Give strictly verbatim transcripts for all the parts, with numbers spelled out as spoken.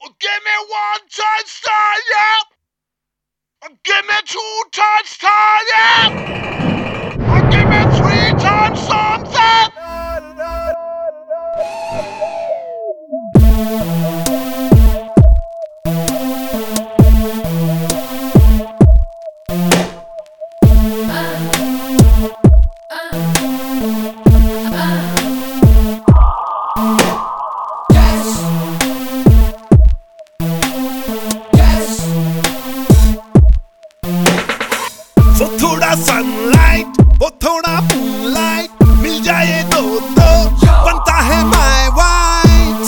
Give me one touchdown, yeah. Give me two touchdowns, yeah. Give me three times something. वो थोड़ा sunlight, वो थोड़ा moonlight, मिल जाए दो तो बनता है माय वाइट।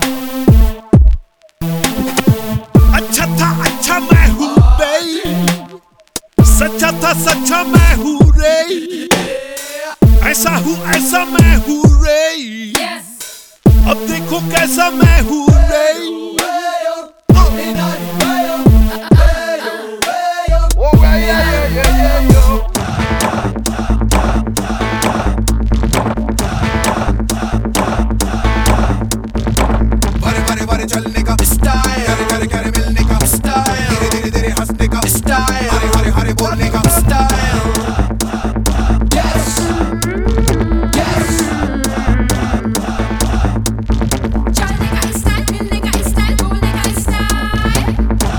अच्छा था अच्छा मैं हूँ बे, सच्चा था सच्चा मैं हूँ रे, ऐसा हूँ ऐसा मैं हूँ रे, अब देखो कैसा मैं हूँ रे। चलने का स्टाइल, हरे हरे हरे मिलने का स्टाइल, धीरे धीरे धीरे हंसने का स्टाइल, हरे हरे हरे बोलने का स्टाइल। Yes, yes. चलने का स्टाइल, मिलने का स्टाइल, बोलने का स्टाइल,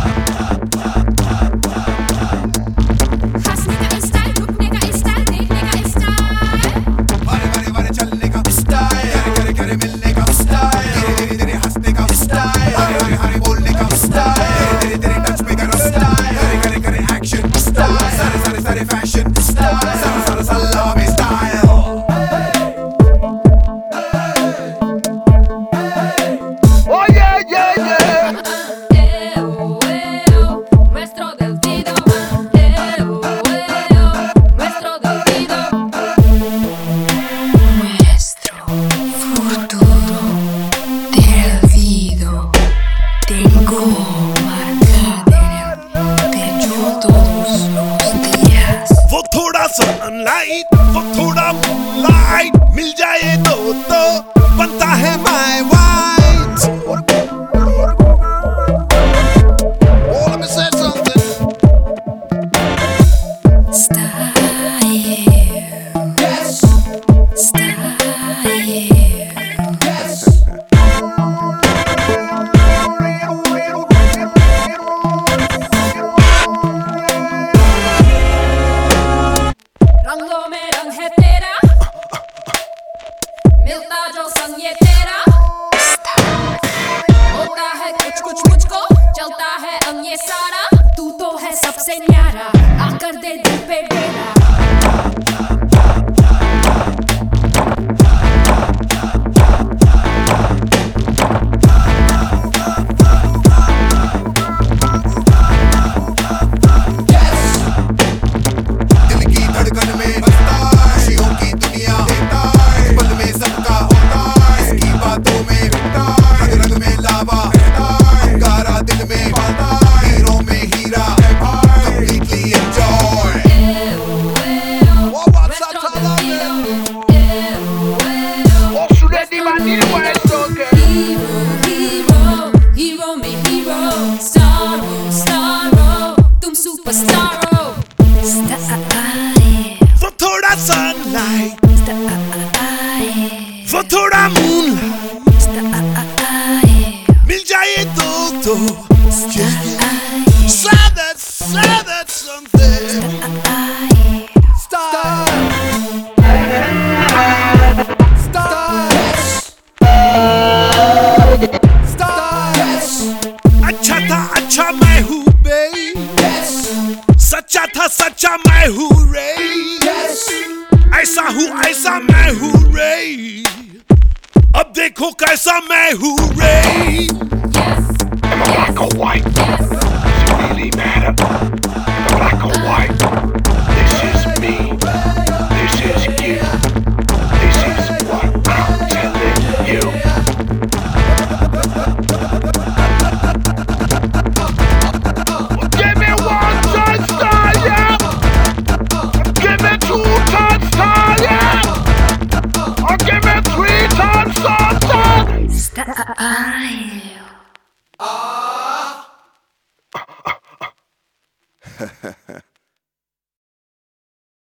हंसने का स्टाइल, झुकने का स्टाइल, देखने का स्टाइल, हरे हरे हरे चलने का स्टाइल, हरे हरे हरे मिलने का स्टाइल, धीरे धीरे धीरे हंसने का स्टाइल, हरे हरे हरे बोलने का स्टाइल, धीरे धीरे टच में करो स्टाइल, हरे हरे करे एक्शन स्टाइल, सारे सारे सारे फैशन स्टाइल, सारा सारा सल्ला में style. Oh yeah, yeah, yeah. Nuestro destino, nuestro destino, nuestro futuro perdido. Tengo marcada en el pecho todos los días. वो थोड़ा सनलाइट, वो थोड़ा मूनलाइट, मिल जाए दो तो बनता है my white. Oh, let me say something. Style, Yes, style. yes. रंगों में रंग है तेरा, मिलता जो संग ये तेरा, होता है कुछ कुछ मुझको, चलता है अंग ये सारा, तू तो है सबसे न्यारा, आकर दे दिल पे डेरा। दिल की धड़कन में बसता है, खुशियों की दुनिया देता है, पल में सबका होता है, इसकी बातों में बिकता है, रग रग में लावा रहता है, अंगारा दिल में पाता है, हीरों में हीरा है भाई, completely enjoy। Nuestro destino, Oh, sulle divanili questo che. hero, hero me hero, starro, starro, तुम superstarro, style, वो थोड़ा सनलाइट, style, वो थोड़ा मूनलाइट, style, मिल जाए दो तो say that, say that something. Style, style, style. अच्छा था अच्छा मैं हूँ बे, सच्चा था सच्चा मैं हूँ रे, ऐसा हूँ ऐसा मैं हूँ रे, अब देखो कैसा मैं हूँ रे। Am I black or white? Does it really matter? Am I black or white? This is me. This is you. This is what I'm telling you. Give me one touchdown, yeah. Give me two touchdowns, yeah. Or give me three times something. style. Bye.